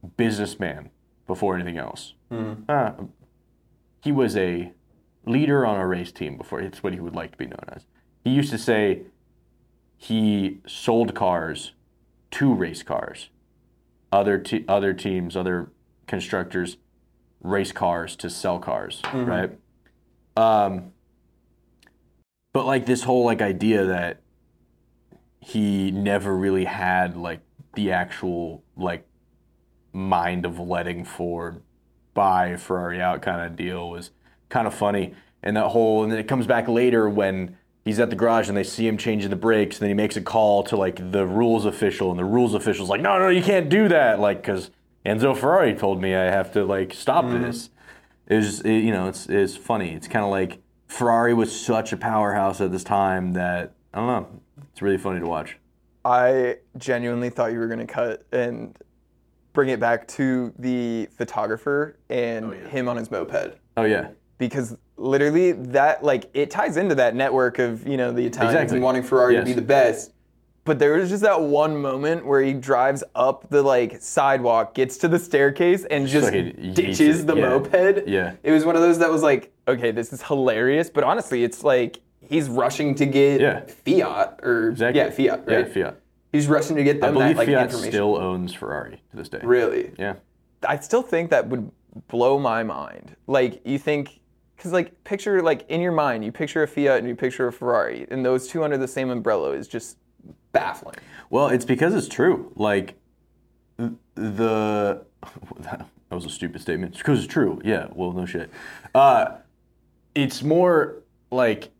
businessman before anything else. Mm-hmm. Uh, he was a leader on a race team before. It's what he would like to be known as. He used to say he sold cars to race cars. Other te- other teams, other constructors, race cars to sell cars, mm-hmm. right? Um, but like this whole like idea that he never really had like the actual like mind of letting Ford buy Ferrari out kind of deal was kind of funny. And that whole, and then it comes back later when he's at the garage and they see him changing the brakes, and then he makes a call to like the rules official, and the rules official's like, no, no, you can't do that, like, because Enzo Ferrari told me I have to like stop mm-hmm. this. It was, it, you know, it's it's funny. It's kind of like Ferrari was such a powerhouse at this time that, I don't know, it's really funny to watch. I genuinely thought you were going to cut and bring it back to the photographer and oh, yeah. him on his moped. Oh, yeah. Because literally that, like, it ties into that network of, you know, the Italians exactly. and wanting Ferrari yes. to be the best. But there was just that one moment where he drives up the, like, sidewalk, gets to the staircase, and just so he, he, ditches he, the yeah. moped. Yeah. It was one of those that was like, okay, this is hilarious. But honestly, it's like he's rushing to get yeah. Fiat. or exactly. Yeah, Fiat, right? Yeah, Fiat. He's rushing to get them I believe that, like, Fiat information. Still owns Ferrari to this day. Really? Yeah. I still think that would blow my mind. Like, you think... Because, like, picture, like, in your mind, you picture a Fiat and you picture a Ferrari, and those two under the same umbrella is just baffling. Well, it's because it's true. Like, the... That was a stupid statement. It's because it's true. Yeah, well, no shit. Uh, it's more, like...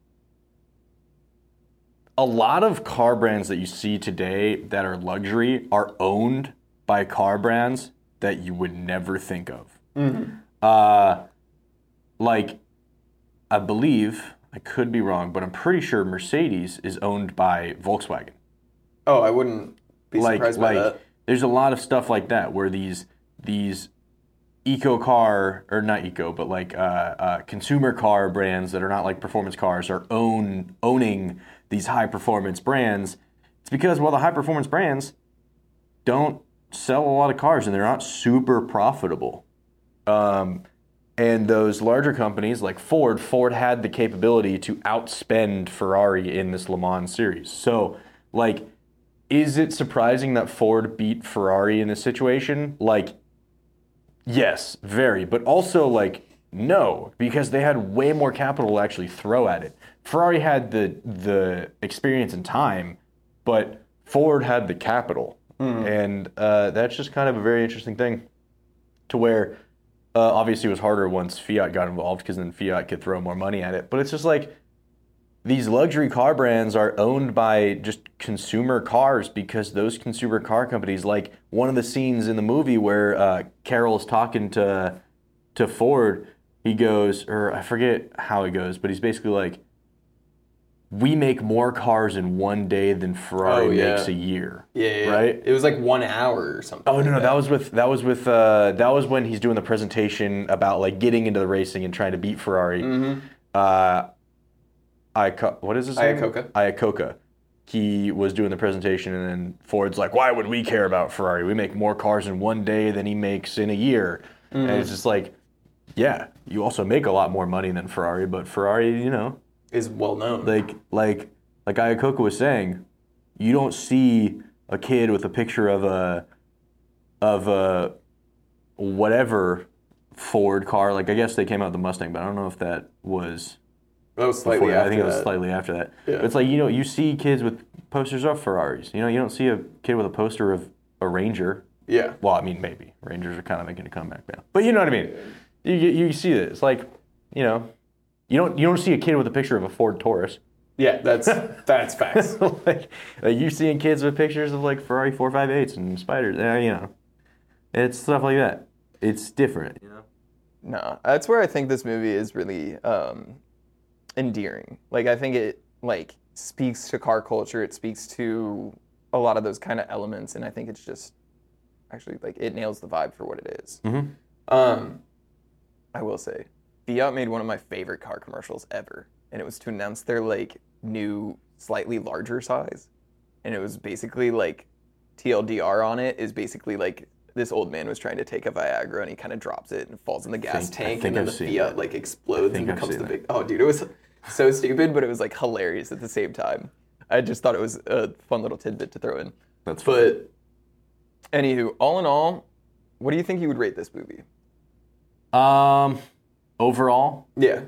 A lot of car brands that you see today that are luxury are owned by car brands that you would never think of. Mm-hmm. Uh, like... I believe, I could be wrong, but I'm pretty sure Mercedes is owned by Volkswagen. Oh, I wouldn't be like, surprised by like, that. There's a lot of stuff like that where these these eco car, or not eco, but like uh, uh, consumer car brands that are not like performance cars are own owning these high performance brands. It's because, well, the high performance brands don't sell a lot of cars and they're not super profitable. Um, And those larger companies like Ford, Ford had the capability to outspend Ferrari in this Le Mans series. So, like, is it surprising that Ford beat Ferrari in this situation? Like, yes, very. But also, like, no, because they had way more capital to actually throw at it. Ferrari had the the experience and time, but Ford had the capital. Mm. And uh, that's just kind of a very interesting thing to where... Uh, obviously, it was harder once Fiat got involved because then Fiat could throw more money at it. But it's just like these luxury car brands are owned by just consumer cars because those consumer car companies, like one of the scenes in the movie where uh, Carroll's talking to to Ford, he goes, or I forget how it goes, but he's basically like, we make more cars in one day than Ferrari oh, yeah. makes a year. Yeah, yeah, right. It was like one hour or something. Oh no, like no, that. that was with that was with uh, that was when he's doing the presentation about like getting into the racing and trying to beat Ferrari. Mm-hmm. Uh, Ico- what is his name? Iacocca. Iacocca. He was doing the presentation, and then Ford's like, "Why would we care about Ferrari? We make more cars in one day than he makes in a year." Mm-hmm. And it's just like, yeah, you also make a lot more money than Ferrari, but Ferrari, you know. Is well known. Like like like Iacocca was saying, you don't see a kid with a picture of a of a whatever Ford car. Like I guess they came out with the Mustang, but I don't know if that was. That was slightly before. after I think it was that. slightly after that. Yeah. But it's like, you know, you see kids with posters of Ferraris. You know, you don't see a kid with a poster of a Ranger. Yeah. Well, I mean, maybe Rangers are kind of making a comeback now, but you know what I mean. You you see it. It's like, you know. You don't you don't see a kid with a picture of a Ford Taurus. Yeah, that's that's facts. like, like you're seeing kids with pictures of like Ferrari four fifty-eights and Spiders. Uh, you know, it's stuff like that. It's different. You know. No, that's where I think this movie is really um, endearing. Like I think it like speaks to car culture. It speaks to a lot of those kind of elements, and I think it's just actually like it nails the vibe for what it is. Mm-hmm. Um, I will say. Fiat made one of my favorite car commercials ever, and it was to announce their like new, slightly larger size, and it was basically like T L D R on it is basically like this old man was trying to take a Viagra and he kind of drops it and falls in the gas think- I tank, think and then I've the seen Fiat that. like explodes and think I've becomes seen the that. big. Oh, dude, it was so stupid, but it was like hilarious at the same time. I just thought it was a fun little tidbit to throw in. That's funny. But anywho, all in all, what do you think you would rate this movie? Um, overall, Yeah.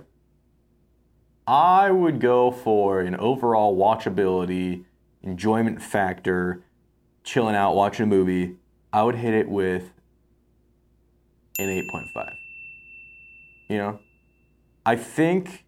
I would go for an overall watchability, enjoyment factor, chilling out, watching a movie. I would hit it with an eight point five. You know? I think,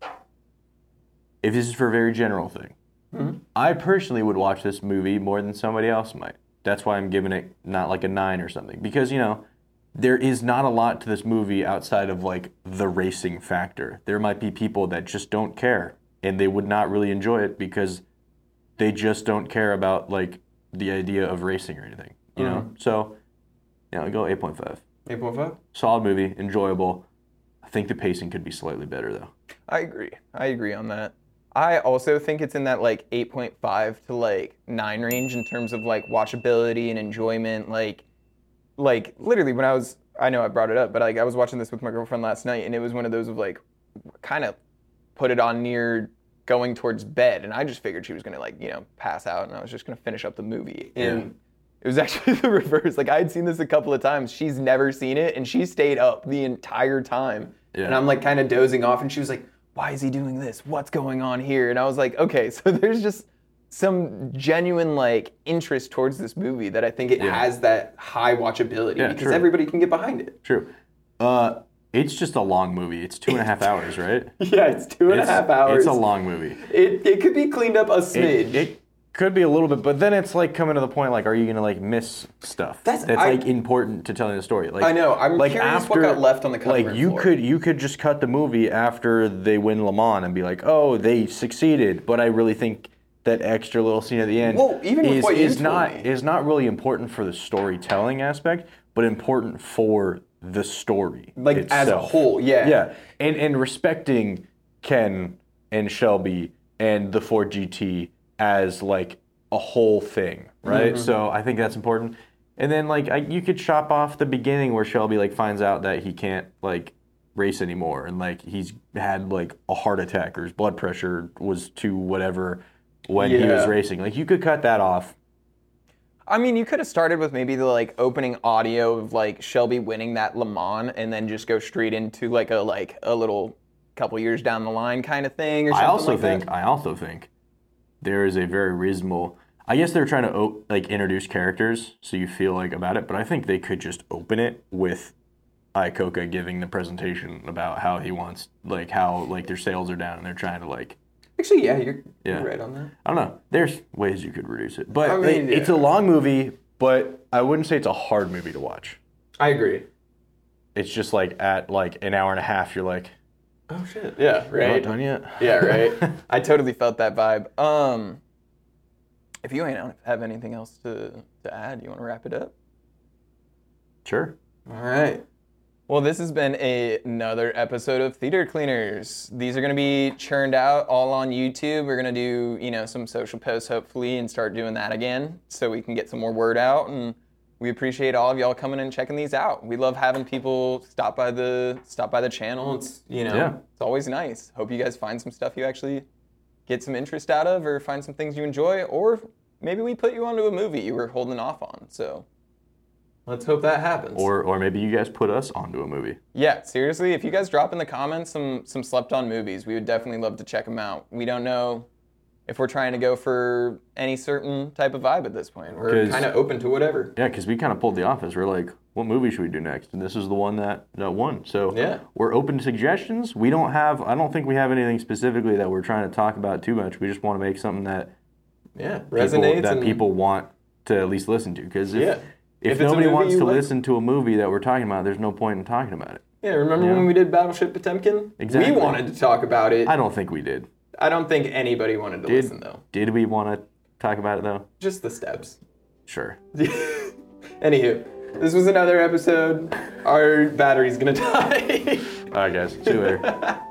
if this is for a very general thing, Mm-hmm. I personally would watch this movie more than somebody else might. That's why I'm giving it not like a nine or something. Because, you know, there is not a lot to this movie outside of like the racing factor. There might be people that just don't care and they would not really enjoy it because they just don't care about like the idea of racing or anything, you know? Mhm. So, yeah, I'll go eight point five. eight point five? Solid movie, enjoyable. I think the pacing could be slightly better though. I agree. I agree on that. I also think it's in that like eight point five to like nine range in terms of like watchability and enjoyment. Like, like literally when I was, I know I brought it up, but like I was watching this with my girlfriend last night, and it was one of those of like, kind of put it on near going towards bed, and I just figured she was gonna like, you know, pass out, and I was just gonna finish up the movie. And Yeah. it was actually the reverse. Like I had seen this a couple of times. She's never seen it, and she stayed up the entire time. Yeah. And I'm like kind of dozing off, and she was like, why is he doing this? What's going on here? And I was like, okay, so there's just some genuine like interest towards this movie that I think it Yeah. has that high watchability Yeah, because true. everybody can get behind it. True. Uh, it's just a long movie. It's two and a half hours, right? Yeah, it's two and a It's- half hours. It's a long movie. It, it could be cleaned up a It, smidge. it could be a little bit, but then it's like coming to the point, like, are you gonna like miss stuff That's- that's I- like important to telling the story? Like, I know. I'm like curious what got left on the cutting Like room you floor. could you could just cut the movie after they win Le Mans and be like, oh, they succeeded. But I really think that extra little scene at the end Well, even with is, what you is told not me. is not really important for the storytelling aspect, but important for the story Like, as a itself. whole, yeah. Yeah, and and respecting Ken and Shelby and the Ford G T as like a whole thing, right? Mm-hmm. So I think that's important. And then like I, you could chop off the beginning where Shelby like finds out that he can't like race anymore, and like he's had like a heart attack or his blood pressure was to whatever when he was Yeah. racing. Like you could cut that off. I mean, you could have started with maybe the like opening audio of like Shelby winning that Le Mans, and then just go straight into like a like a little couple years down the line kind of thing, or something I also like think that. I also think there is a very reasonable. I guess they're trying to o- like introduce characters so you feel like about it, but I think they could just open it with Icoca giving the presentation about how he wants like how like their sales are down and they're trying to like Actually, yeah, you're, Yeah. you're right on that. I don't know. There's ways you could reduce it, but I mean, it- it's a yeah. long movie. But I wouldn't say it's a hard movie to watch. I agree. It's just like at like an hour and a half, you're like, Oh shit. Yeah. "We're not Right. done yet." Yeah. Right. I totally felt that vibe. Um, if you ain't have anything else to to add, you want to wrap it up? Sure. All right. Well, this has been a, another episode of Theater Cleaners. These are going to be churned out all on YouTube. We're going to do, you know, some social posts hopefully and start doing that again so we can get some more word out. And we appreciate all of y'all coming and checking these out. We love having people stop by the stop by the channel. It's, you know, Yeah. it's always nice. Hope you guys find some stuff you actually get some interest out of, or find some things you enjoy, or maybe we put you onto a movie you were holding off on. So let's hope that happens. Or or maybe you guys put us onto a movie. Yeah, seriously, if you guys drop in the comments some some slept on movies, we would definitely love to check them out. We don't know if we're trying to go for any certain type of vibe at this point. We're 'Cause- kind of open to whatever. Yeah, because we kind of pulled the office. We're like, what movie should we do next? And this is the one that, that won. So Yeah. we're open to suggestions. We don't have, I don't think we have anything specifically that we're trying to talk about too much. We just want to make something that Yeah, people, resonates that and people want to at least listen to. Because if, Yeah. if, If it's a nobody movie wants you to like- listen to a movie that we're talking about, there's no point in talking about it. yeah. Remember Yeah. when we did Battleship Potemkin? Exactly. We wanted to talk about it. I don't think we did. I don't think anybody wanted to Did, listen though. did we want to talk about it though? Just the steps. Sure. Anywho, this was another episode. Our battery's gonna die. All right, guys. See you later.